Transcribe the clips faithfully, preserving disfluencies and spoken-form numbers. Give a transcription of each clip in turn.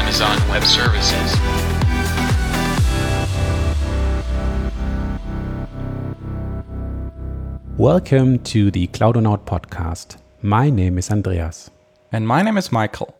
Amazon Web Services. Welcome to the Cloudonaut podcast. My name is Andreas. And my name is Michael.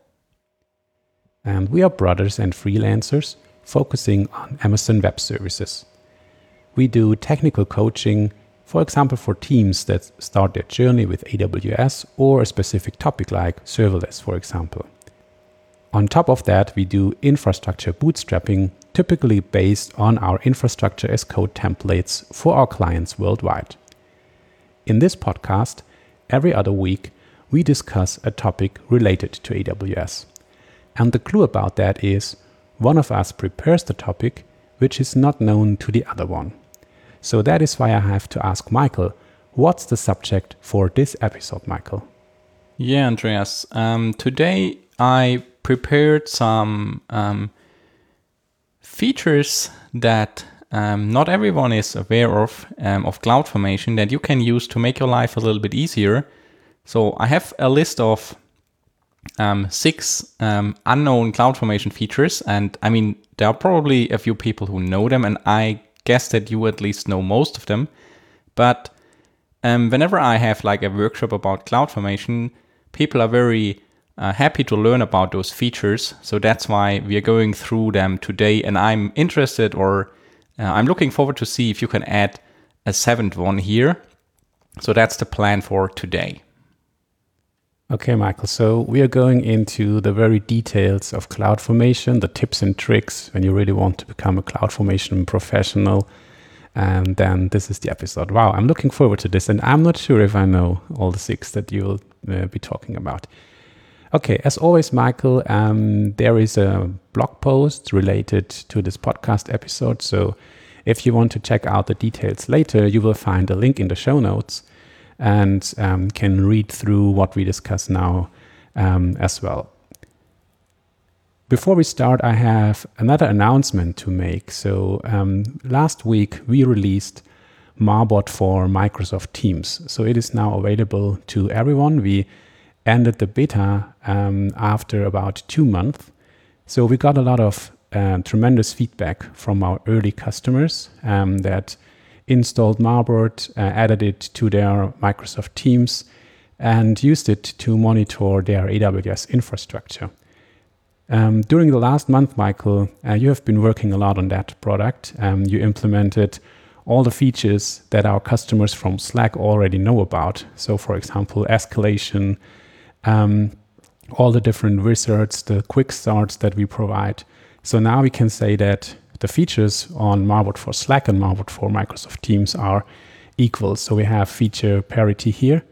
And we are brothers and freelancers focusing on Amazon Web Services. We do technical coaching, for example, for teams that start their journey with A W S or a specific topic like serverless, for example. On top of that, we do infrastructure bootstrapping, typically based on our infrastructure as code templates for our clients worldwide. In this podcast, every other week, we discuss a topic related to A W S. And the clue about that is one of us prepares the topic which is not known to the other one. So that is why I have to ask Michael, what's the subject for this episode, Michael? Yeah, Andreas. Um, today I prepared some um, features that um, not everyone is aware of, um, of CloudFormation that you can use to make your life a little bit easier. So I have a list of um, six um, unknown CloudFormation features. And I mean, there are probably a few people who know them, and I guess that you at least know most of them. But um, whenever I have like a workshop about CloudFormation, people are very uh, happy to learn about those features. So that's why we are going through them today. And I'm interested, or uh, I'm looking forward to see if you can add a seventh one here. So that's the plan for today. Okay, Michael, so we are going into the very details of CloudFormation, the tips and tricks when you really want to become a CloudFormation professional. And then this is the episode. Wow, I'm looking forward to this. And I'm not sure if I know all the six that you'll uh, be talking about. Okay, as always, Michael, um, there is a blog post related to this podcast episode. So if you want to check out the details later, you will find a link in the show notes and um, can read through what we discuss now um, as well. Before we start, I have another announcement to make. So um, last week we released Marbot for Microsoft Teams. So it is now available to everyone. We ended the beta um, after about two months. So we got a lot of uh, tremendous feedback from our early customers um, that installed Marbot, uh, added it to their Microsoft Teams, and used it to monitor their A W S infrastructure. Um, during the last month, Michael, uh, you have been working a lot on that product. Um, you implemented all the features that our customers from Slack already know about. So, for example, escalation, um, all the different wizards, the quick starts that we provide. So now we can say that the features on Marbot for Slack and Marbot for Microsoft Teams are equal. So we have feature parity here.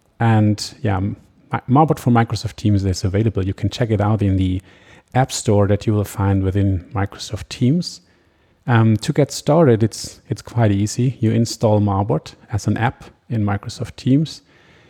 And yeah, Marbot for Microsoft Teams is available. You can check it out in the App Store that you will find within Microsoft Teams. Um, to get started, it's it's quite easy. You install Marbot as an app in Microsoft Teams.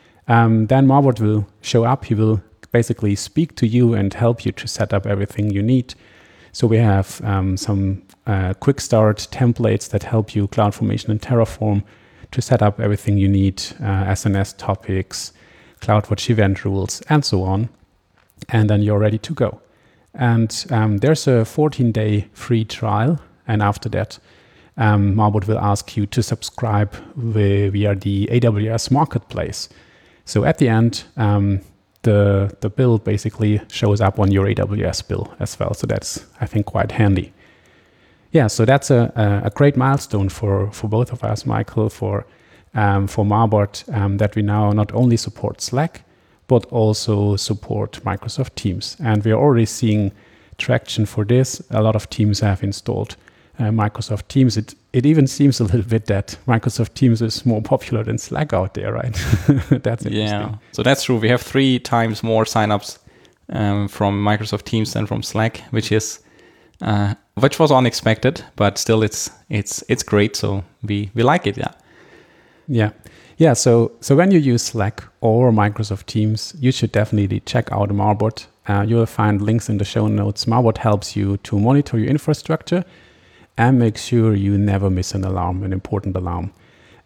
Um, then Marbot will show up. He will basically speak to you and help you to set up everything you need. So we have um, some uh, quick start templates that help you, CloudFormation and Terraform, to set up everything you need, uh, S N S topics, CloudWatch event rules, and so on. And then you're ready to go. And um, there's a fourteen-day free trial. And after that, um, Marbot will ask you to subscribe via the A W S Marketplace. So at the end, um, the the bill basically shows up on your A W S bill as well. So that's, I think, quite handy. Yeah, so that's a, a great milestone for, for both of us, Michael, for um, for Marbot, um, that we now not only support Slack, but also support Microsoft Teams. And we are already seeing traction for this. A lot of teams have installed uh, Microsoft Teams. It it even seems a little bit that Microsoft Teams is more popular than Slack out there, right? That's interesting. Yeah, so that's true. We have three times more signups um, from Microsoft Teams than from Slack, which is uh, which was unexpected, but still it's it's it's great. So we we like it, yeah. Yeah. Yeah, so so when you use Slack or Microsoft Teams, you should definitely check out Marbot. Uh, you will find links in the show notes. Marbot helps you to monitor your infrastructure and make sure you never miss an alarm, an important alarm.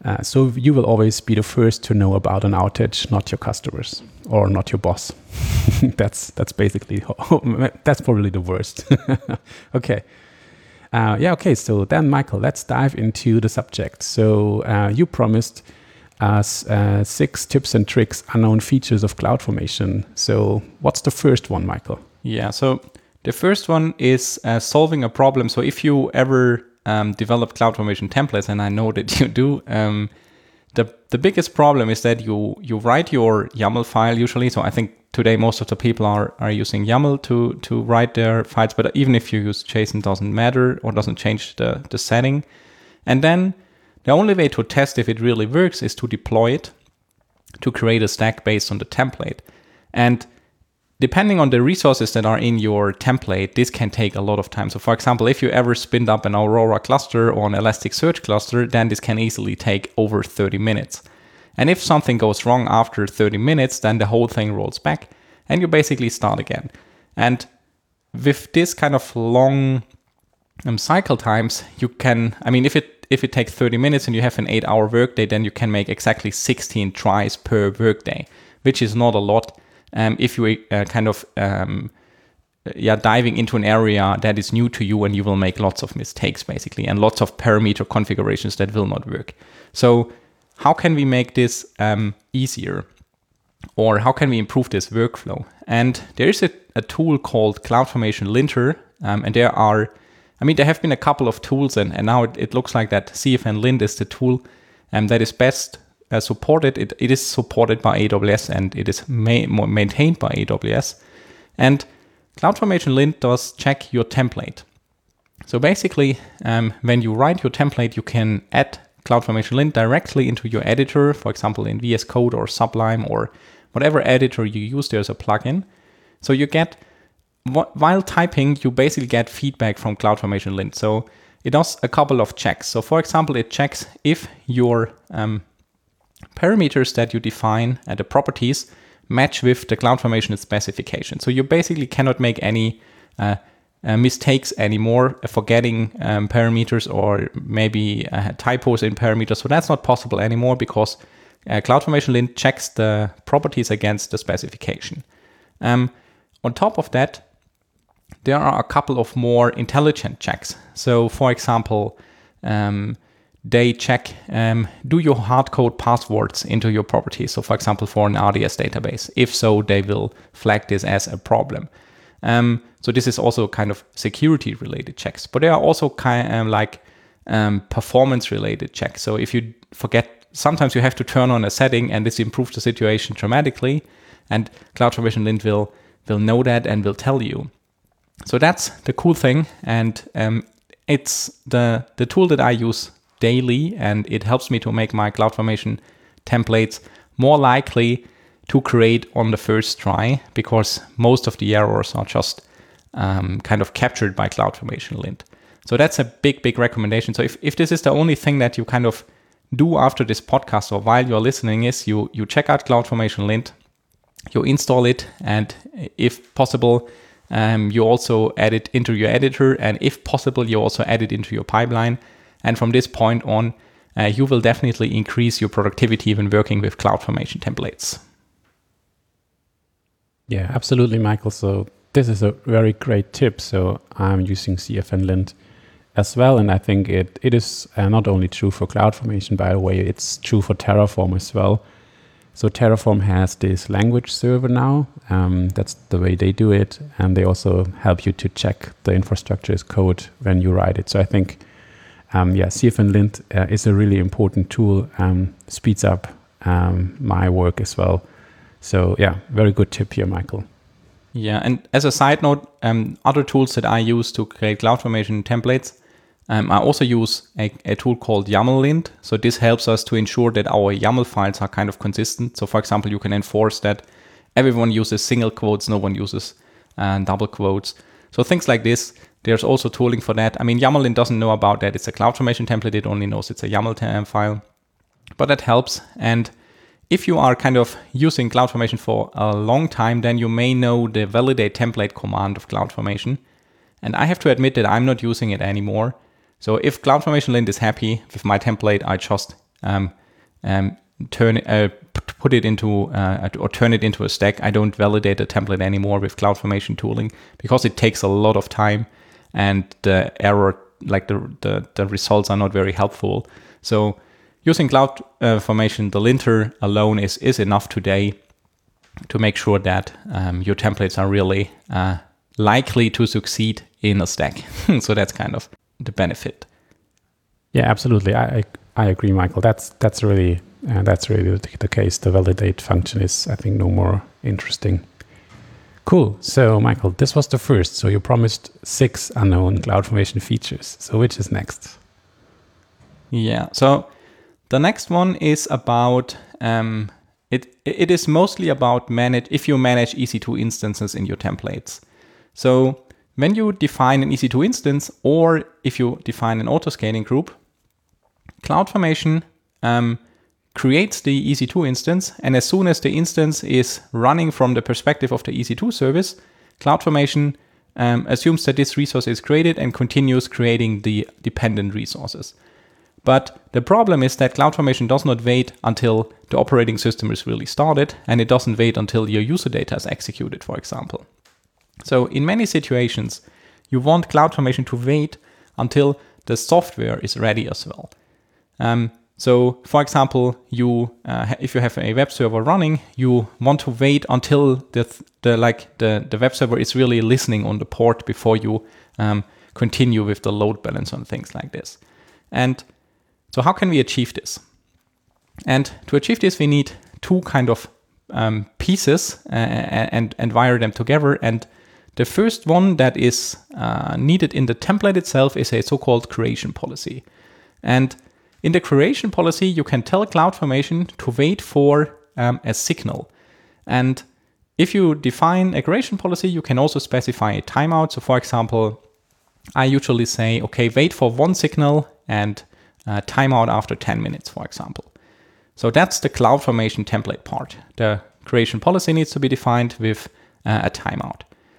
Uh, so you will always be the first to know about an outage, not your customers or not your boss. that's that's basically, that's probably the worst. Okay. Uh, yeah, okay. So then, Michael, let's dive into the subject. So uh, you promised us uh, six tips and tricks, unknown features of CloudFormation. So what's the first one, Michael? Yeah, so the first one is uh, solving a problem. So if you ever um, develop CloudFormation templates, and I know that you do, um, the the biggest problem is that you you write your YAML file usually. So I think today most of the people are are using YAML to to write their files, but even if you use JSON, doesn't matter or doesn't change the the setting. And then the only way to test if it really works is to deploy it, to create a stack based on the template. And depending on the resources that are in your template, this can take a lot of time. So for example, if you ever spin up an Aurora cluster or an Elasticsearch cluster, then this can easily take over thirty minutes. And if something goes wrong after thirty minutes, then the whole thing rolls back and you basically start again. And with this kind of long um, cycle times, you can, I mean, if it if it takes thirty minutes and you have an eight hour workday, then you can make exactly sixteen tries per workday, which is not a lot. Um, if you uh, kind of um, yeah diving into an area that is new to you, and you will make lots of mistakes basically, and lots of parameter configurations that will not work. So how can we make this um, easier, or how can we improve this workflow? And there is a, a tool called CloudFormation Linter, um, and there are, I mean, there have been a couple of tools, and, and now it, it looks like that C F N Lint is the tool um, that is best Uh, supported. It, it is supported by A W S, and it is ma- maintained by A W S. And CloudFormation Lint does check your template. So basically, um, when you write your template, you can add CloudFormation Lint directly into your editor, for example, in V S Code or Sublime or whatever editor you use, there's a plugin. So you get, while typing, you basically get feedback from CloudFormation Lint. So it does a couple of checks. So for example, it checks if your um, parameters that you define and the properties match with the CloudFormation specification. So you basically cannot make any uh, uh, mistakes anymore, uh, forgetting um, parameters or maybe uh, typos in parameters. So that's not possible anymore because uh, CloudFormation Lint checks the properties against the specification. Um, on top of that, there are a couple of more intelligent checks. So for example, um, they check, um, do you hard-code passwords into your properties? So for example, for an R D S database. If so, they will flag this as a problem. Um, so this is also kind of security-related checks. But there are also kind of like um, performance-related checks. So if you forget, sometimes you have to turn on a setting and this improves the situation dramatically. And CloudFormation Lint will, will know that and will tell you. So that's the cool thing. And um, it's the, the tool that I use daily, and it helps me to make my CloudFormation templates more likely to create on the first try, because most of the errors are just um, kind of captured by CloudFormation Lint. So that's a big, big recommendation. So if, if this is the only thing that you kind of do after this podcast or while you're listening, is you, you check out CloudFormation Lint, you install it, and if possible, um, you also add it into your editor, and if possible, you also add it into your pipeline. And from this point on, uh, you will definitely increase your productivity when working with CloudFormation templates. Yeah, absolutely, Michael. So this is a very great tip. So I'm using C F N Lint as well. And I think it, it is uh, not only true for CloudFormation, by the way, it's true for Terraform as well. So Terraform has this language server now. Um, that's the way they do it. And they also help you to check the infrastructure as code when you write it. So I think Um, yeah, C F N Lint uh, is a really important tool, um, speeds up um, my work as well. So yeah, very good tip here, Michael. Yeah, and as a side note, um, other tools that I use to create CloudFormation templates, um, I also use a, a tool called YAML Lint. So this helps us to ensure that our YAML files are kind of consistent. So for example, you can enforce that everyone uses single quotes, no one uses uh, double quotes. So things like this. There's also tooling for that. I mean, YAML Lint doesn't know about that. It's a CloudFormation template. It only knows it's a YAML t- file, but that helps. And if you are kind of using CloudFormation for a long time, then you may know the validate template command of CloudFormation. And I have to admit that I'm not using it anymore. So if CloudFormation Lint is happy with my template, I just um, um, turn uh, put it into uh, or turn it into a stack. I don't validate a template anymore with CloudFormation tooling because it takes a lot of time, and the error, like the the, the results are not very helpful. So using CloudFormation, the linter alone is is enough today to make sure that um, your templates are really uh, likely to succeed in a stack. So that's kind of the benefit. Yeah, absolutely. I I agree, Michael. That's that's really uh, that's really the, the case. The validate function is, I think, no more interesting. Cool. So, Michael, this was the first. So you promised six unknown CloudFormation features. So which is next? Yeah. So the next one is about um, it. It is mostly about manage if you manage E C two instances in your templates. So when you define an E C two instance, or if you define an autoscaling group, CloudFormation um, creates the E C two instance, and as soon as the instance is running from the perspective of the E C two service, CloudFormation um, assumes that this resource is created and continues creating the dependent resources. But the problem is that CloudFormation does not wait until the operating system is really started, and it doesn't wait until your user data is executed, for example. So in many situations, you want CloudFormation to wait until the software is ready as well. Um, so, for example, you uh, if you have a web server running, you want to wait until the the like the, the web server is really listening on the port before you um, continue with the load balance and things like this. And so, how can we achieve this? And to achieve this, we need two kind of um, pieces uh, and and wire them together. And the first one that is uh, needed in the template itself is a so-called creation policy. And in the creation policy, you can tell CloudFormation to wait for um, a signal. And if you define a creation policy, you can also specify a timeout. So for example, I usually say, okay, wait for one signal and uh, timeout after ten minutes, for example. So that's the CloudFormation template part. The creation policy needs to be defined with uh, a timeout.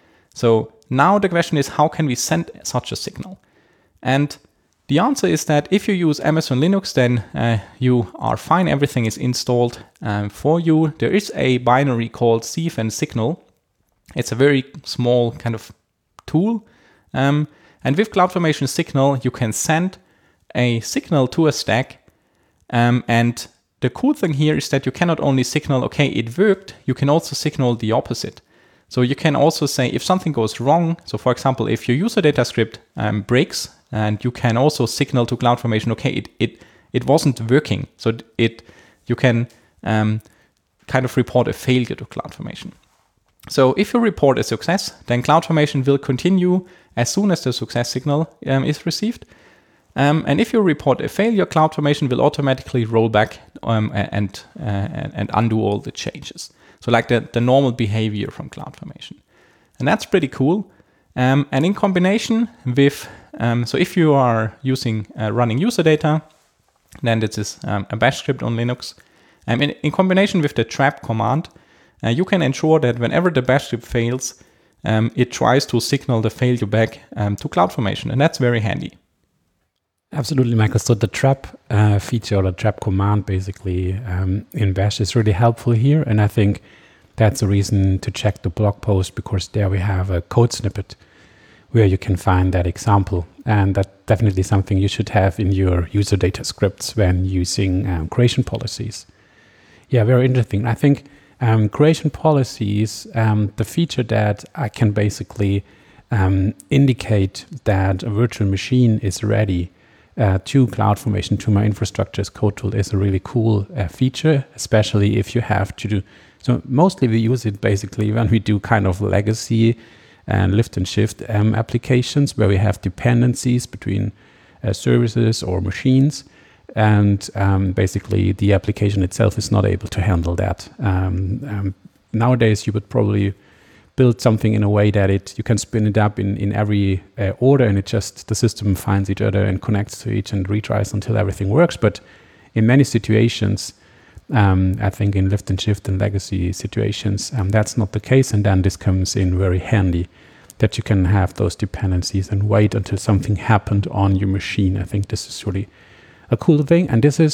So now the question is, how can we send such a signal? And the answer is that if you use Amazon Linux, then uh, you are fine. Everything is installed um, for you. There is a binary called cfn signal. It's a very small kind of tool. Um, and with CloudFormation signal, you can send a signal to a stack. Um, and the cool thing here is that you cannot only signal, okay, it worked, you can also signal the opposite. So you can also say if something goes wrong, so for example, if your user data script um, breaks, and you can also signal to CloudFormation, okay, it it it wasn't working. So it you can um, kind of report a failure to CloudFormation. So if you report a success, then CloudFormation will continue as soon as the success signal um, is received. Um, and if you report a failure, CloudFormation will automatically roll back um, and, uh, and undo all the changes. So like the, the normal behavior from CloudFormation. And that's pretty cool. Um, and in combination with, um, so if you are using uh, running user data, then this is um, a bash script on Linux. Um, in, in combination with the trap command, uh, you can ensure that whenever the bash script fails, um, it tries to signal the failure back um, to CloudFormation. And that's very handy. Absolutely, Michael. So the trap uh, feature or the trap command basically um, in Bash is really helpful here. And I think that's a reason to check the blog post, because there we have a code snippet where you can find that example. And that's definitely something you should have in your user data scripts when using um, creation policies. Yeah, very interesting. I think um, creation policies, um, the feature that I can basically um, indicate that a virtual machine is ready Uh, to CloudFormation, to my infrastructure as code tool, is a really cool uh, feature, especially if you have to do, so mostly we use it basically when we do kind of legacy and lift and shift um, applications where we have dependencies between uh, services or machines, and um, basically the application itself is not able to handle that. Um, um, nowadays you would probably build something in a way that it you can spin it up in in every uh, order, and it just the system finds each other and connects to each and retries until everything works. But in many situations, um, I think in lift and shift and legacy situations, um, that's not the case, and then this comes in very handy, that you can have those dependencies and wait until something happened on your machine. I think this is really a cool thing, and this is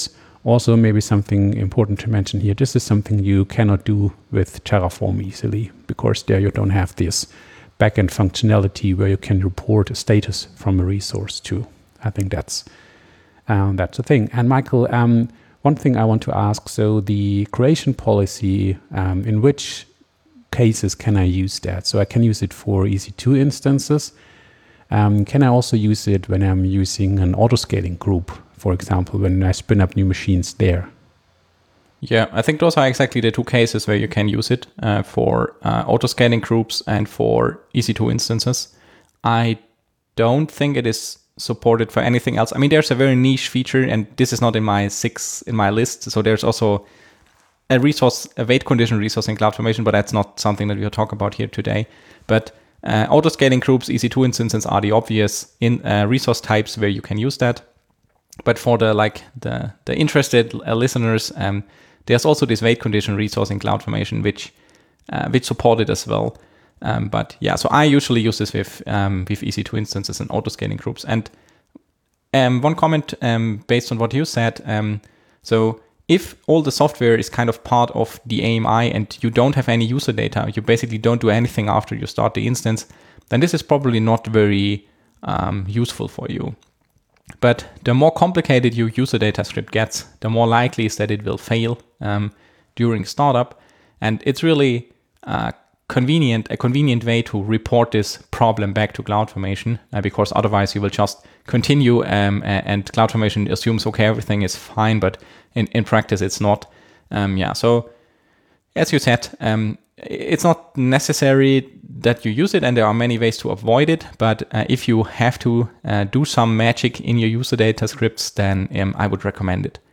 Also, maybe something important to mention here, this is something you cannot do with Terraform easily, because there you don't have this backend functionality where you can report a status from a resource too. I think that's um, that's the thing. And Michael, um, one thing I want to ask, so the creation policy, um, in which cases can I use that? So I can use it for E C two instances. Um, can I also use it when I'm using an autoscaling group, for example, when I spin up new machines there? Yeah, I think those are exactly the two cases where you can use it uh, for uh, autoscaling groups and for E C two instances. I don't think it is supported for anything else. I mean, there's a very niche feature, and this is not in my six in my list. So there's also a resource, a weight condition resource in CloudFormation, but that's not something that we'll talk about here today. But uh, autoscaling groups, E C two instances are the obvious in uh, resource types where you can use that. But for the like the the interested uh, listeners, um, there's also this weight condition resource in CloudFormation, which uh, which support it as well. Um, but yeah, so I usually use this with um, with E C two instances and autoscaling groups. And um, one comment um, based on what you said. Um, so if all the software is kind of part of the A M I and you don't have any user data, you basically don't do anything after you start the instance, then this is probably not very um, useful for you. But the more complicated your user data script gets, the more likely is that it will fail um, during startup. And it's really uh, convenient, a convenient way to report this problem back to CloudFormation, uh, because otherwise you will just continue um, and CloudFormation assumes, okay, everything is fine, but in, in practice it's not. Um, yeah, so as you said, um, it's not necessary that you use it, and there are many ways to avoid it. But uh, if you have to uh, do some magic in your user data scripts, then um, I would recommend it.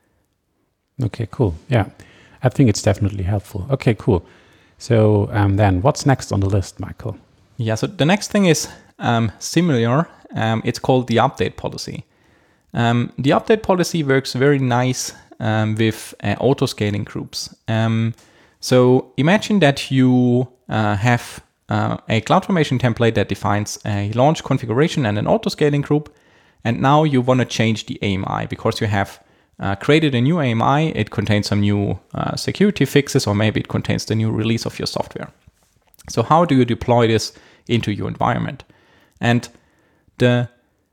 Okay, cool. Yeah, I think it's definitely helpful. Okay, cool. So um, then what's next on the list, Michael? Yeah, so the next thing is um, similar. Um, it's called the update policy. Um, the update policy works very nice um, with uh, autoscaling groups. Um, so imagine that you uh, have uh, a CloudFormation template that defines a launch configuration and an autoscaling group. And now you want to change the A M I because you have uh, created a new A M I. It contains some new uh, security fixes, or maybe it contains the new release of your software. So how do you deploy this into your environment? And the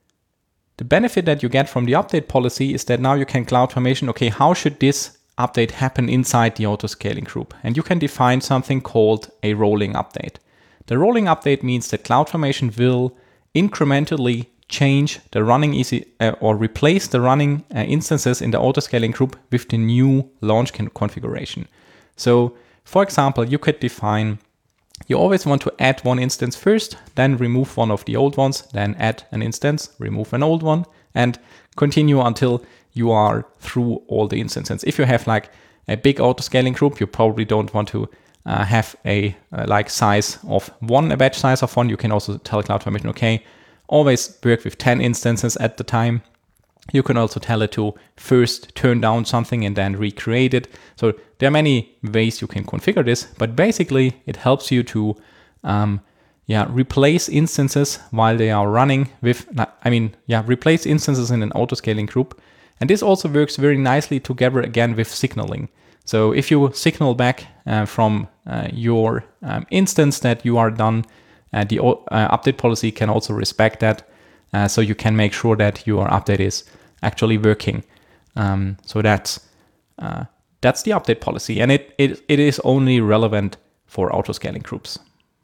The benefit that you get from the update policy is that now you can CloudFormation, okay, how should this update happen inside the autoscaling group? And you can define something called a rolling update. The rolling update means that CloudFormation will incrementally change the running easy uh, or replace the running uh, instances in the autoscaling group with the new launch configuration. So for example, you could define you always want to add one instance first, then remove one of the old ones, then add an instance, remove an old one, and continue until you are through all the instances. If you have like a big autoscaling group, you probably don't want to uh, have a uh, like size of one, a batch size of one. You can also tell CloudFormation, okay, always work with ten instances at the time. You can also tell it to first turn down something and then recreate it. So there are many ways you can configure this, but basically it helps you to um, yeah, replace instances while they are running with, I mean, yeah, replace instances in an autoscaling group. And this also works very nicely together again with signaling. So if you signal back uh, from uh, your um, instance that you are done, uh, the uh, update policy can also respect that. Uh, so you can make sure that your update is actually working. Um, so that's uh, that's the update policy, and it, it it is only relevant for autoscaling groups.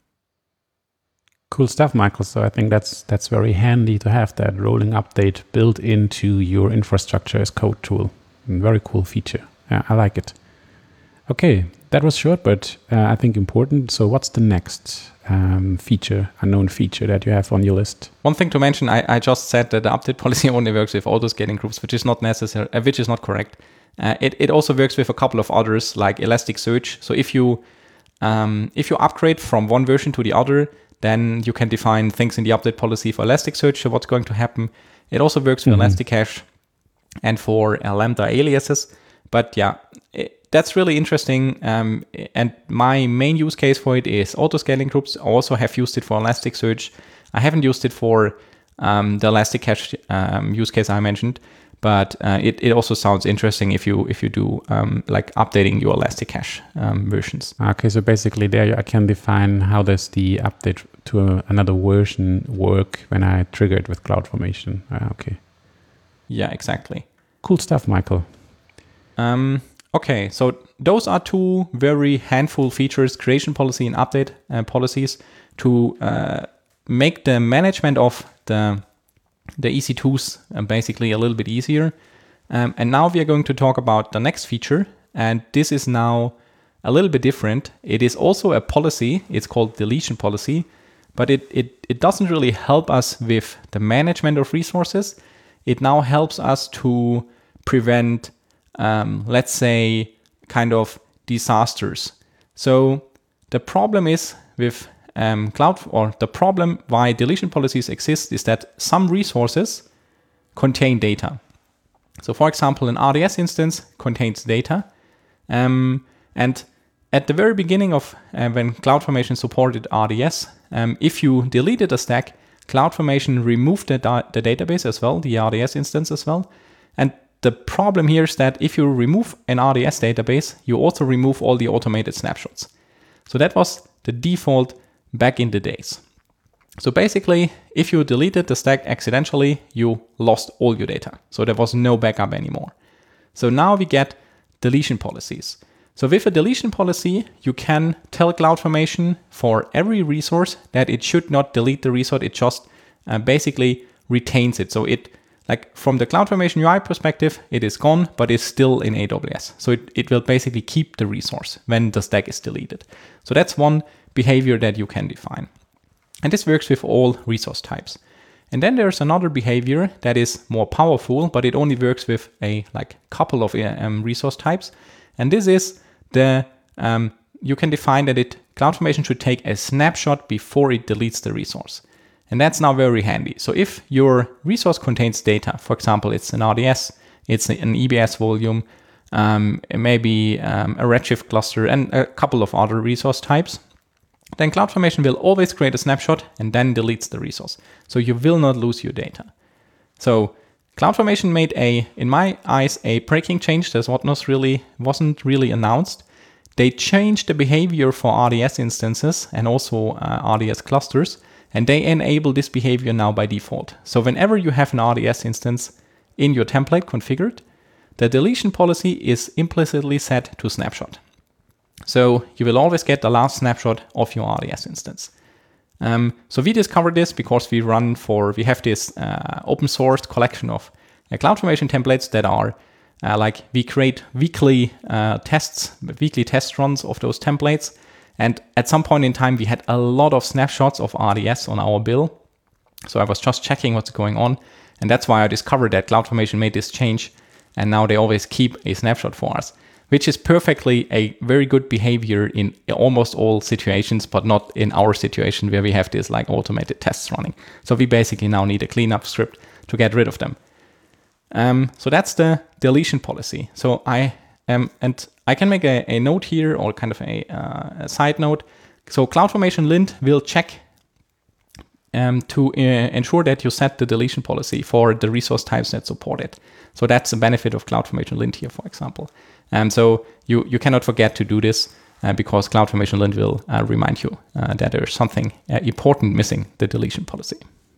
Cool stuff, Michael. So I think that's that's very handy to have that rolling update built into your infrastructure as code tool. Very cool feature. Yeah, I like it. Okay, that was short, but uh, I think important. So what's the next um, feature, unknown feature that you have on your list? One thing to mention, I, I just said that the update policy only works with autoscaling groups, which is not necessary, uh, which is not correct. Uh, it, it also works with a couple of others, like Elasticsearch. So if you um, if you upgrade from one version to the other, then you can define things in the update policy for Elasticsearch. So what's going to happen? It also works for mm-hmm. Elasticache and for uh, Lambda aliases. But yeah, it, that's really interesting. Um, and my main use case for it is autoscaling groups. I also have used it for Elasticsearch. I haven't used it for um, the Elasticache um, use case I mentioned. but uh, it, it also sounds interesting if you if you do um, like updating your Elasticache um, versions. Okay, so basically there I can define how does the update to a, another version work when I trigger it with CloudFormation. Uh, okay. Yeah, exactly. Cool stuff, Michael. Um, okay, so those are two very handful features, creation policy and update uh, policies, to uh, make the management of the the E C twos uh, basically a little bit easier. Um, and now we are going to talk about the next feature, and this is now a little bit different. It is also a policy. It's called deletion policy, but it, it, it doesn't really help us with the management of resources. It now helps us to prevent, um, let's say, kind of disasters. So the problem is with um, cloud, or the problem why deletion policies exist is that some resources contain data. So for example, an R D S instance contains data. Um, and at the very beginning of uh, when CloudFormation supported R D S, um, if you deleted a stack, CloudFormation removed the, da- the database as well, the R D S instance as well. And the problem here is that if you remove an R D S database, you also remove all the automated snapshots. So that was the default back in the days. So basically, if you deleted the stack accidentally, you lost all your data. So there was no backup anymore. So now we get deletion policies. So with a deletion policy, you can tell CloudFormation for every resource that it should not delete the resource. It just uh, basically retains it. So it, like from the CloudFormation U I perspective, it is gone, but it's still in A W S. So it, it will basically keep the resource when the stack is deleted. So that's one behavior that you can define. And this works with all resource types. And then there's another behavior that is more powerful, but it only works with a like couple of um, resource types. And this is the, um, you can define that it CloudFormation should take a snapshot before it deletes the resource. And that's now very handy. So if your resource contains data, for example, it's an R D S, it's an E B S volume, um, maybe um, a Redshift cluster, and a couple of other resource types, then CloudFormation will always create a snapshot and then deletes the resource. So you will not lose your data. So CloudFormation made a, in my eyes, a breaking change. That's what was really, wasn't really announced. They changed the behavior for R D S instances and also uh, R D S clusters, and they enable this behavior now by default. So whenever you have an R D S instance in your template configured, the deletion policy is implicitly set to snapshot. So you will always get the last snapshot of your R D S instance. Um, so we discovered this because we run for, we have this uh, open source collection of uh, CloudFormation templates that are uh, like we create weekly uh, tests, weekly test runs of those templates. And at some point in time, we had a lot of snapshots of R D S on our bill. So I was just checking what's going on. And that's why I discovered that CloudFormation made this change. And now they always keep a snapshot for us, which is perfectly a very good behavior in almost all situations, but not in our situation where we have this like automated tests running. So we basically now need a cleanup script to get rid of them. Um, so that's the deletion policy. So I um, and I can make a, a note here, or kind of a, uh, a side note. So CloudFormation lint will check um, to uh, ensure that you set the deletion policy for the resource types that support it. So that's the benefit of CloudFormation lint here, for example. And so you, you cannot forget to do this uh, because CloudFormation lint will uh, remind you uh, that there's something uh, important missing, the deletion policy.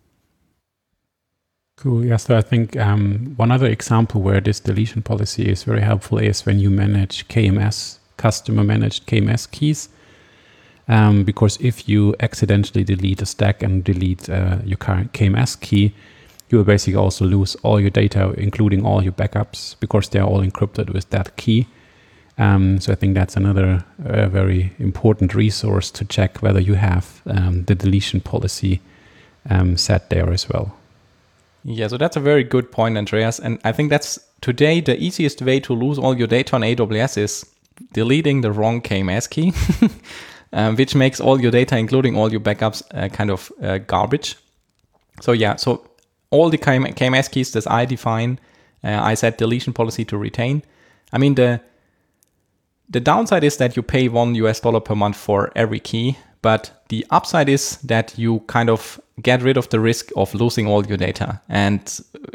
Cool. Yeah, so I think um, one other example where this deletion policy is very helpful is when you manage K M S, customer managed K M S keys. Um, because if you accidentally delete a stack and delete uh, your current K M S key, you will basically also lose all your data, including all your backups, because they're all encrypted with that key. Um, so I think that's another uh, very important resource to check whether you have um, the deletion policy um, set there as well. Yeah, so that's a very good point, Andreas. And I think that's today the easiest way to lose all your data on A W S is deleting the wrong K M S key, um, which makes all your data, including all your backups, uh, kind of uh, garbage. So yeah, so all the K M S keys that I define, uh, I set deletion policy to retain. I mean, the the downside is that you pay one U S dollar per month for every key, but the upside is that you kind of get rid of the risk of losing all your data. And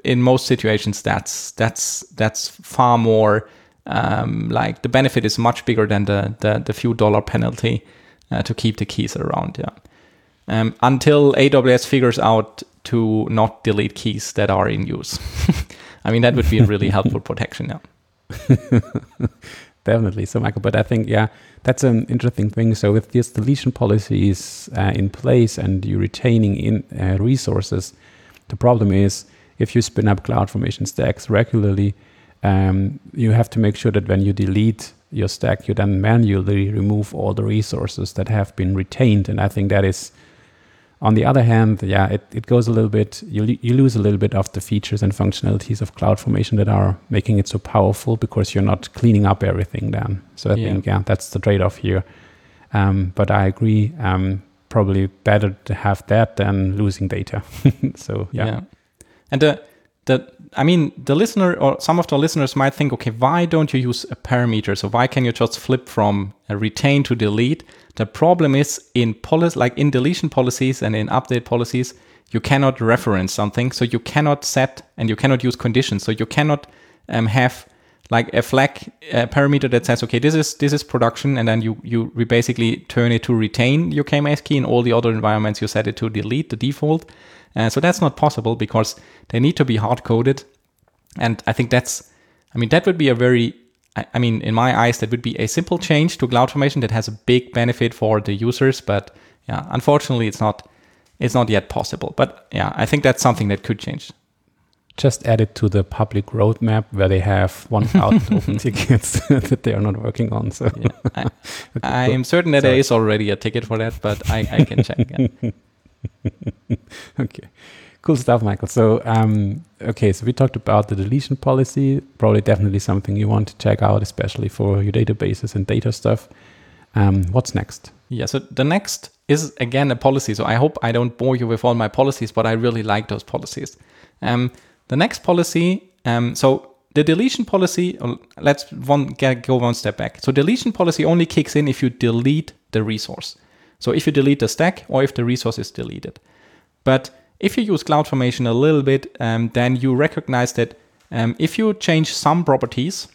in most situations, that's that's that's far more um, like the benefit is much bigger than the the, the few dollar penalty uh, to keep the keys around. Yeah. Um, until A W S figures out to not delete keys that are in use. I mean, that would be a really helpful protection. Yeah. Definitely. So, Michael, but I think, yeah, that's an interesting thing. So with this deletion policies uh, in place and you retaining in uh, resources, the problem is if you spin up CloudFormation stacks regularly, um, you have to make sure that when you delete your stack, you then manually remove all the resources that have been retained. And I think that is, on the other hand, yeah, it, it goes a little bit, you, you lose a little bit of the features and functionalities of CloudFormation that are making it so powerful because you're not cleaning up everything then. So I yeah. think, yeah, that's the trade-off here. Um, but I agree, um, probably better to have that than losing data. So, yeah. yeah. And the, the, I mean, the listener or some of the listeners might think, okay, why don't you use a parameter? So why can you just flip from a retain to delete? The problem is in policy, like in deletion policies and in update policies, you cannot reference something. So you cannot set and you cannot use conditions. So you cannot um, have like a flag a parameter that says, okay, this is this is production, and then you you basically turn it to retain your K M S key. In all the other environments, you set it to delete the default. Uh, so that's not possible because they need to be hard coded, and I think that's, I mean, that would be a very I mean, in my eyes, that would be a simple change to CloudFormation that has a big benefit for the users. But yeah, unfortunately, it's not it's not yet possible. But yeah, I think that's something that could change. Just add it to the public roadmap where they have one thousand open tickets that they are not working on. So yeah, I, okay, I am certain that Sorry. there is already a ticket for that, but I, I can check again. Okay. Cool stuff, Michael. So, um, okay, so we talked about the deletion policy, probably definitely something you want to check out, especially for your databases and data stuff. Um, what's next? Yeah, so the next is, again, a policy. So I hope I don't bore you with all my policies, but I really like those policies. Um, the next policy, um, so the deletion policy, let's one, get, go one step back. So deletion policy only kicks in if you delete the resource. So if you delete the stack or if the resource is deleted. But if you use CloudFormation a little bit, um, then you recognize that um, if you change some properties,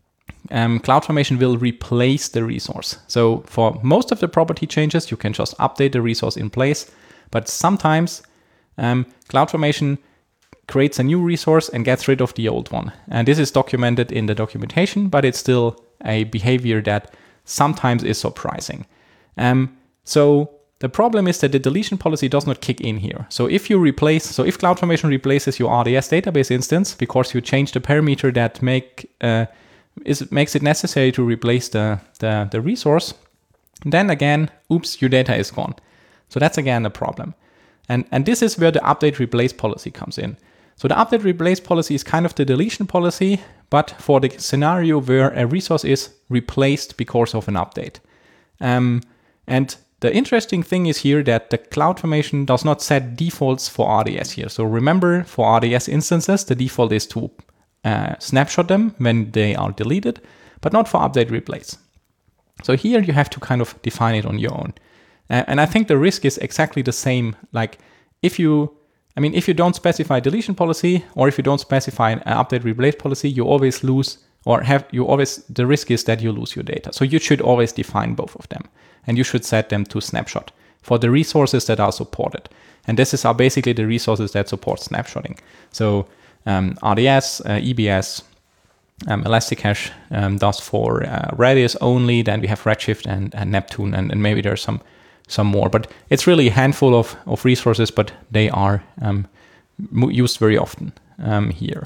um, CloudFormation will replace the resource. So for most of the property changes, you can just update the resource in place. But sometimes um, CloudFormation creates a new resource and gets rid of the old one. And this is documented in the documentation, but it's still a behavior that sometimes is surprising. Um, so the problem is that the deletion policy does not kick in here. So if you replace, so if CloudFormation replaces your R D S database instance because you change the parameter that make uh, is makes it necessary to replace the, the the resource, then again, oops, your data is gone. So that's again a problem. And and this is where the update replace policy comes in. So the update replace policy is kind of the deletion policy, but for the scenario where a resource is replaced because of an update. Um, and the interesting thing is here that the CloudFormation does not set defaults for R D S here. So remember, for R D S instances, the default is to uh, snapshot them when they are deleted, but not for update replace. So here you have to kind of define it on your own. Uh, and I think the risk is exactly the same. Like if you, I mean, if you don't specify deletion policy or if you don't specify an update replace policy, you always lose or have, you always, the risk is that you lose your data. So you should always define both of them. And you should set them to snapshot for the resources that are supported. And this is are basically the resources that support snapshotting. So um, R D S, uh, E B S, um, Elasticache um, does for uh, Redis only. Then we have Redshift and, and Neptune, and, and maybe there's some some more. But it's really a handful of, of resources, but they are um, used very often um, here.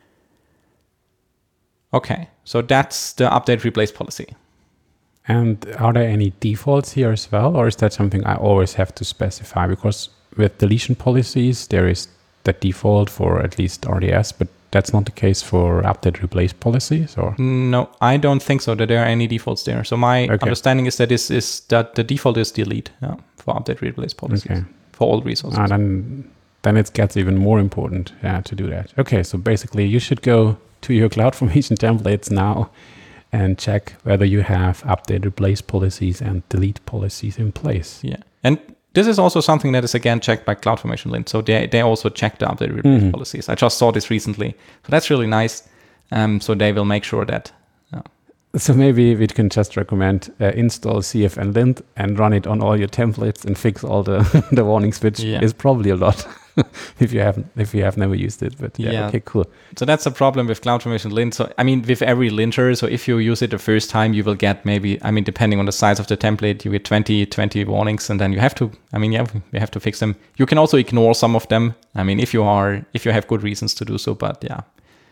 Okay, so that's the update replace policy. And are there any defaults here as well, or is that something I always have to specify? Because with deletion policies, there is the default for at least R D S, but that's not the case for update replace policies, or? No, I don't think so, that there are any defaults there. So my okay. understanding is that is is that the default is delete yeah, for update replace policies okay. for all resources. Ah, then, then it gets even more important yeah, to do that. Okay, so basically you should go to your CloudFormation templates now and check whether you have update replace policies and delete policies in place. Yeah, and this is also something that is again checked by CloudFormation Lint. So they they also check the updated release mm-hmm. policies. I just saw this recently, so that's really nice. Um, so they will make sure that. Uh, so maybe we can just recommend uh, install C F N Lint and run it on all your templates and fix all the the warnings, which yeah. is probably a lot. if you haven't, if you have never used it, but yeah, yeah, okay, cool. So that's the problem with CloudFormation Lint. So I mean, with every linter, so if you use it the first time, you will get maybe, I mean, depending on the size of the template, you get twenty, twenty warnings, and then you have to, I mean, yeah, you have to fix them. You can also ignore some of them. I mean, if you are, if you have good reasons to do so, but yeah.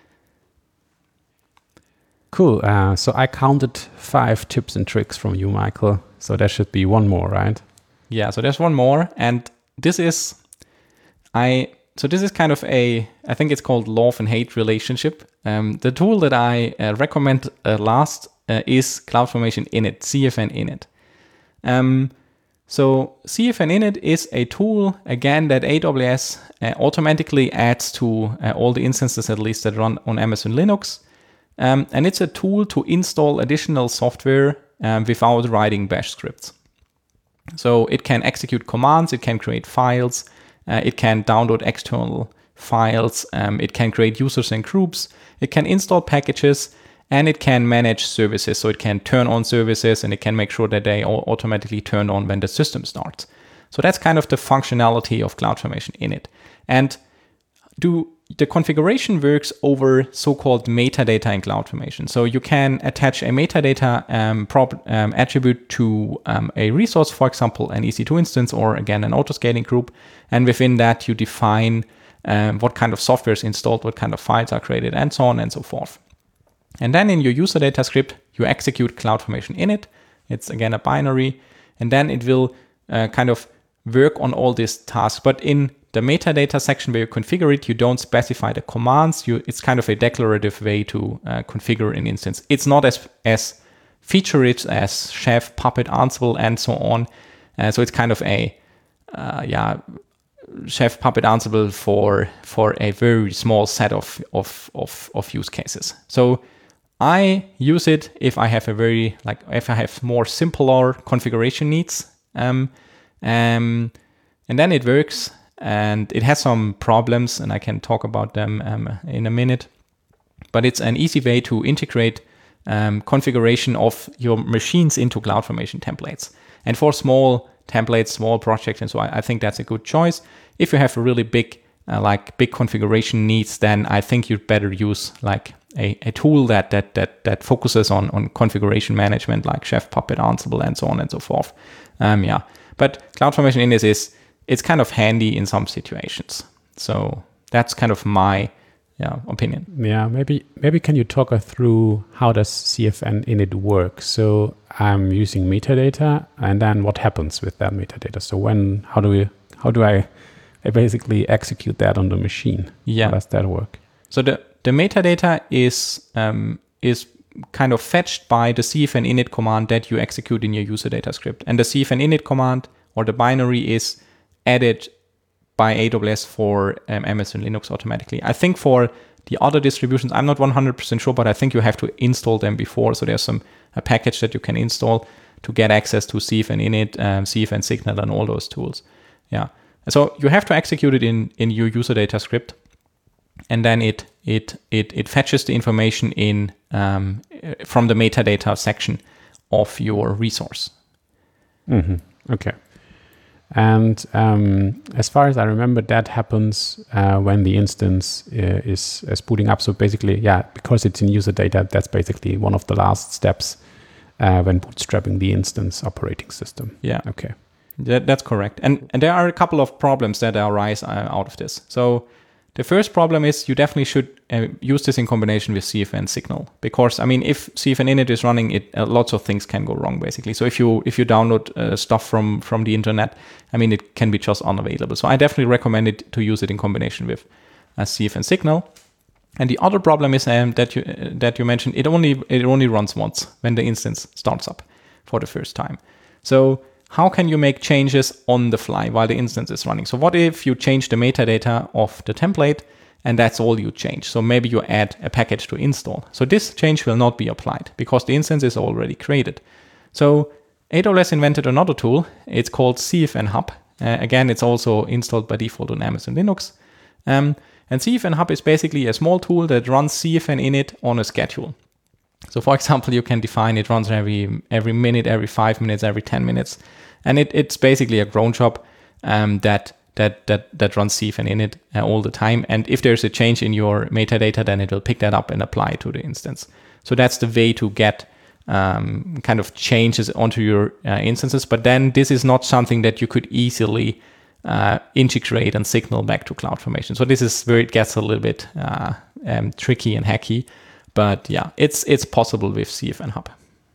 Cool. Uh, so I counted five tips and tricks from you, Michael. So there should be one more, right? Yeah. So there's one more, and this is. I, so this is kind of a, I think it's called love and hate relationship. Um, the tool that I uh, recommend uh, last uh, is CloudFormation Init, C F N Init. Um, so C F N Init is a tool, again, that A W S uh, automatically adds to uh, all the instances, at least, that run on Amazon Linux. Um, and it's a tool to install additional software um, without writing bash scripts. So it can execute commands, it can create files, Uh, it can download external files, um, it can create users and groups, it can install packages, and it can manage services. So it can turn on services, and it can make sure that they all automatically turn on when the system starts. So that's kind of the functionality of CloudFormation Init. And do the configuration works over so-called metadata in CloudFormation. So you can attach a metadata um, prop, um, attribute to um, a resource, for example, an E C two instance, or again, an autoscaling group. And within that, you define um, what kind of software is installed, what kind of files are created, and so on and so forth. And then in your user data script, you execute CloudFormation Init. It's again a binary, and then it will uh, kind of work on all these tasks. But in the metadata section where you configure it, you don't specify the commands. You, it's kind of a declarative way to uh, configure an instance. It's not as as feature-rich as Chef, Puppet, Ansible, and so on. Uh, so it's kind of a uh, yeah, Chef, Puppet, Ansible for for a very small set of of of, of use cases. So I use it if I have a very like if I have more simpler configuration needs, um, um, and then it works. And it has some problems, and I can talk about them um, in a minute. But it's an easy way to integrate um, configuration of your machines into CloudFormation templates. And for small templates, small projects, and so I, I think that's a good choice. If you have a really big, uh, like big configuration needs, then I think you'd better use like a, a tool that that that that focuses on on configuration management, like Chef, Puppet, Ansible, and so on and so forth. Um, yeah, but CloudFormation Init is it's kind of handy in some situations. So that's kind of my yeah, opinion. Yeah, maybe maybe can you talk us through how does C F N Init work? So I'm using metadata, and then what happens with that metadata? So when how do we how do I, I basically execute that on the machine? Yeah, how does that work? So the the metadata is um, is kind of fetched by the C F N Init command that you execute in your user data script, and the C F N Init command or the binary is added by A W S for um, Amazon Linux automatically. I think for the other distributions, I'm not one hundred percent sure, but I think you have to install them before. So there's some a package that you can install to get access to C F N Init, um, C F N Signal, and all those tools. Yeah. So you have to execute it in, in your user data script, and then it it it it fetches the information in um, from the metadata section of your resource. Mm-hmm. Okay. And um, as far as I remember, that happens uh, when the instance uh, is, is booting up. So basically, yeah, because it's in user data, that's basically one of the last steps uh, when bootstrapping the instance operating system. Yeah. Okay. That, that's correct. And, and there are a couple of problems that arise uh, out of this. So the first problem is you definitely should uh, use this in combination with C F N Signal, because I mean, if C F N Init is running, it uh, lots of things can go wrong basically. So if you if you download uh, stuff from from the internet, I mean, it can be just unavailable. So I definitely recommend it to use it in combination with uh, C F N Signal. And the other problem is um, that you uh, that you mentioned, it only it only runs once when the instance starts up for the first time. So how can you make changes on the fly while the instance is running? So what if you change the metadata of the template and that's all you change? So maybe you add a package to install. So this change will not be applied because the instance is already created. So A W S invented another tool. It's called C F N Hub. Uh, again, it's also installed by default on Amazon Linux. Um, and C F N Hub is basically a small tool that runs C F N init on a schedule. So for example, you can define it runs every every minute, every five minutes, every ten minutes. And it, it's basically a cron job um, that, that, that, that runs C F N init uh, all the time. And if there's a change in your metadata, then it will pick that up and apply it to the instance. So that's the way to get um, kind of changes onto your uh, instances. But then this is not something that you could easily uh, integrate and signal back to CloudFormation. So this is where it gets a little bit uh, um, tricky and hacky. But yeah, it's it's possible with C F N Hub.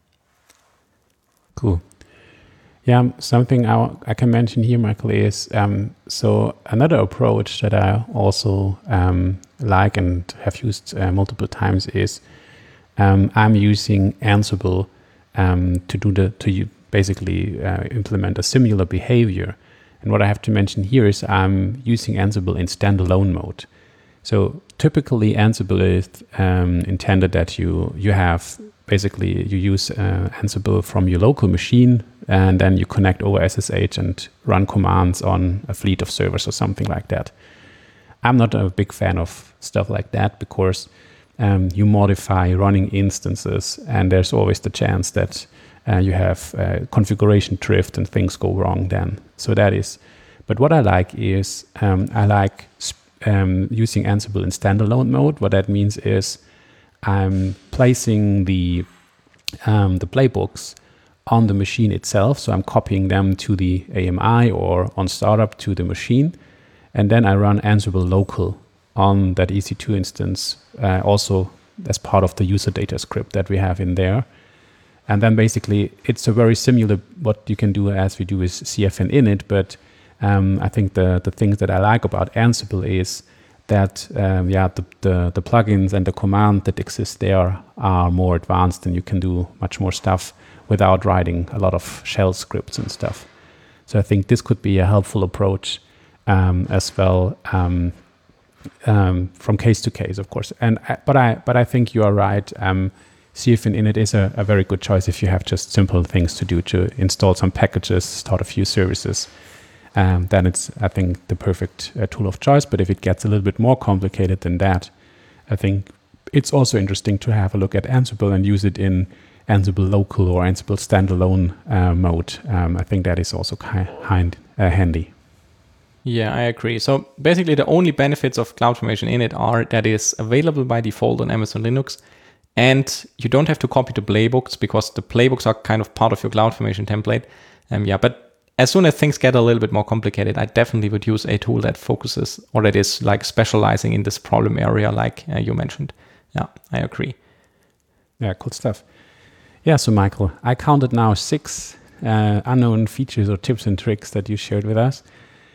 Cool. Yeah, something I, I can mention here, Michael, is um, so another approach that I also um, like and have used uh, multiple times is um, I'm using Ansible um, to do the to basically uh, implement a similar behavior. And what I have to mention here is I'm using Ansible in standalone mode. So typically Ansible is um, intended that you you have basically you use uh, Ansible from your local machine and then you connect over S S H and run commands on a fleet of servers or something like that. I'm not a big fan of stuff like that because um, you modify running instances and there's always the chance that uh, you have uh, configuration drift and things go wrong then. So that is, but what I like is um, I like sp- Um, using Ansible in standalone mode. What that means is I'm placing the um, the playbooks on the machine itself. So I'm copying them to the A M I or on startup to the machine. And then I run Ansible local on that E C two instance, uh, also as part of the user data script that we have in there. And then basically it's a very similar what you can do as we do with C F N init, but Um, I think the the things that I like about Ansible is that um, yeah the, the the plugins and the command that exist there are more advanced and you can do much more stuff without writing a lot of shell scripts and stuff. So I think this could be a helpful approach um, as well um, um, from case to case, of course. And I, but I but I think you are right. Um, C F N init is a, a very good choice if you have just simple things to do to install some packages, start a few services. Um, then it's, I think, the perfect uh, tool of choice. But if it gets a little bit more complicated than that, I think it's also interesting to have a look at Ansible and use it in Ansible local or Ansible standalone uh, mode. Um, I think that is also kind uh, handy. Yeah, I agree. So basically the only benefits of CloudFormation init are that it's available by default on Amazon Linux, and you don't have to copy the playbooks because the playbooks are kind of part of your CloudFormation template. Um, yeah, but as soon as things get a little bit more complicated, I definitely would use a tool that focuses or that is like specializing in this problem area, like uh, you mentioned. Yeah, I agree. Yeah, cool stuff. Yeah, so Michael, I counted now six uh, unknown features or tips and tricks that you shared with us.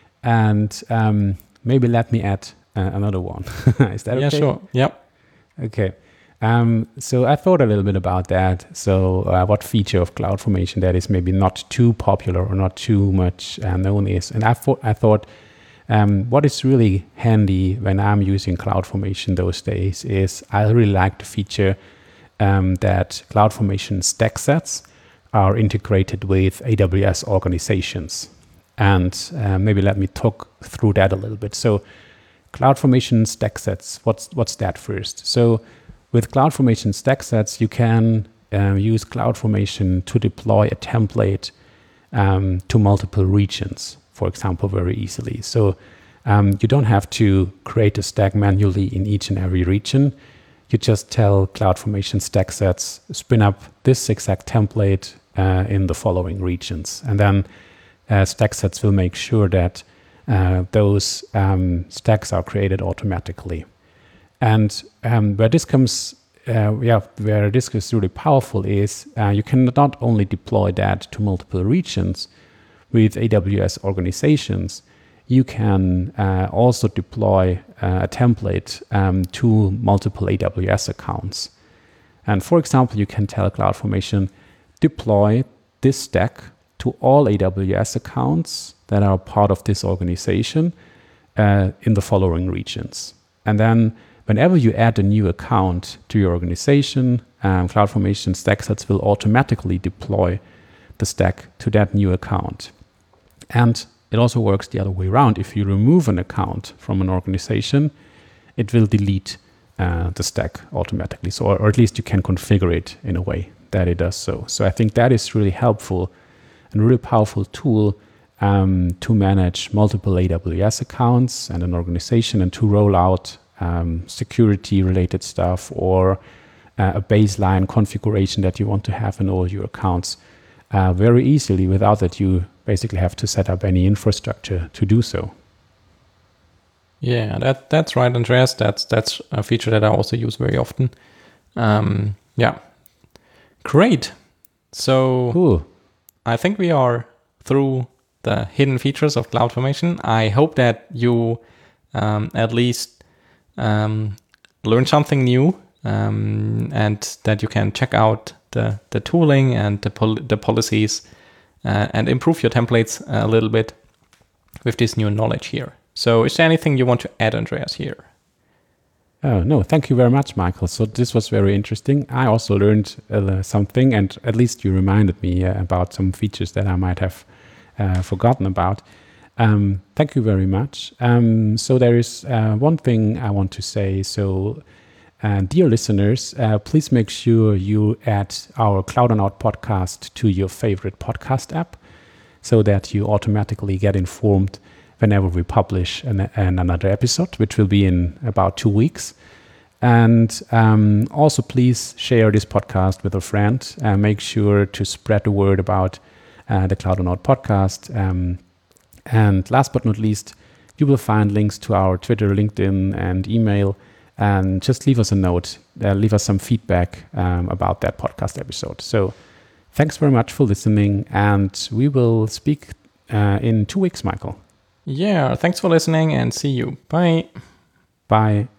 And um, maybe let me add uh, another one. Is that okay? Yeah, sure. Yep. Okay. Um, so I thought a little bit about that. So uh, what feature of CloudFormation that is maybe not too popular or not too much uh, known is. And I thought, I thought um, what is really handy when I'm using CloudFormation those days is I really like the feature um, that CloudFormation stack sets are integrated with A W S organizations. And uh, maybe let me talk through that a little bit. So CloudFormation stack sets, what's, what's that first? So with CloudFormation stack sets, you can uh, use CloudFormation to deploy a template um, to multiple regions, for example, very easily. So um, you don't have to create a stack manually in each and every region. You just tell CloudFormation stack sets, spin up this exact template uh, in the following regions. And then uh, stack sets will make sure that uh, those um, stacks are created automatically. And um, where this comes, uh, yeah, where this is really powerful is uh, you can not only deploy that to multiple regions with A W S organizations, you can uh, also deploy uh, a template um, to multiple A W S accounts. And for example, you can tell CloudFormation, deploy this stack to all A W S accounts that are part of this organization uh, in the following regions. And then whenever you add a new account to your organization, um, CloudFormation stack sets will automatically deploy the stack to that new account. And it also works the other way around. If you remove an account from an organization, it will delete uh, the stack automatically. So, or, or at least you can configure it in a way that it does so. So I think that is really helpful and a really powerful tool um, to manage multiple A W S accounts and an organization, and to roll out um, security-related stuff, or uh, a baseline configuration that you want to have in all your accounts uh, very easily, without that you basically have to set up any infrastructure to do so. Yeah, that that's right, Andreas. That's that's a feature that I also use very often. Um, yeah, great. So Cool. I think we are through the hidden features of CloudFormation. I hope that you um, at least um, learned something new, um, and that you can check out the the tooling and the pol- the policies uh, and improve your templates a little bit with this new knowledge here. So is there anything you want to add, Andreas, here? Oh, no, thank you very much, Michael. So this was very interesting. I also learned uh, something, and at least you reminded me uh, about some features that I might have uh, forgotten about. Um, thank you very much. Um, so there is uh, one thing I want to say. So, uh, dear listeners, uh, please make sure you add our Cloudonaut podcast to your favorite podcast app, so that you automatically get informed whenever we publish an, an another episode, which will be in about two weeks. And um, also, please share this podcast with a friend. Uh, make sure to spread the word about uh, the Cloudonaut podcast. Um, and last but not least, you will find links to our Twitter, LinkedIn, and email. And just leave us a note, uh, leave us some feedback um, about that podcast episode. So thanks very much for listening, and we will speak uh, in two weeks, Michael. Yeah, thanks for listening, and see you. Bye. Bye.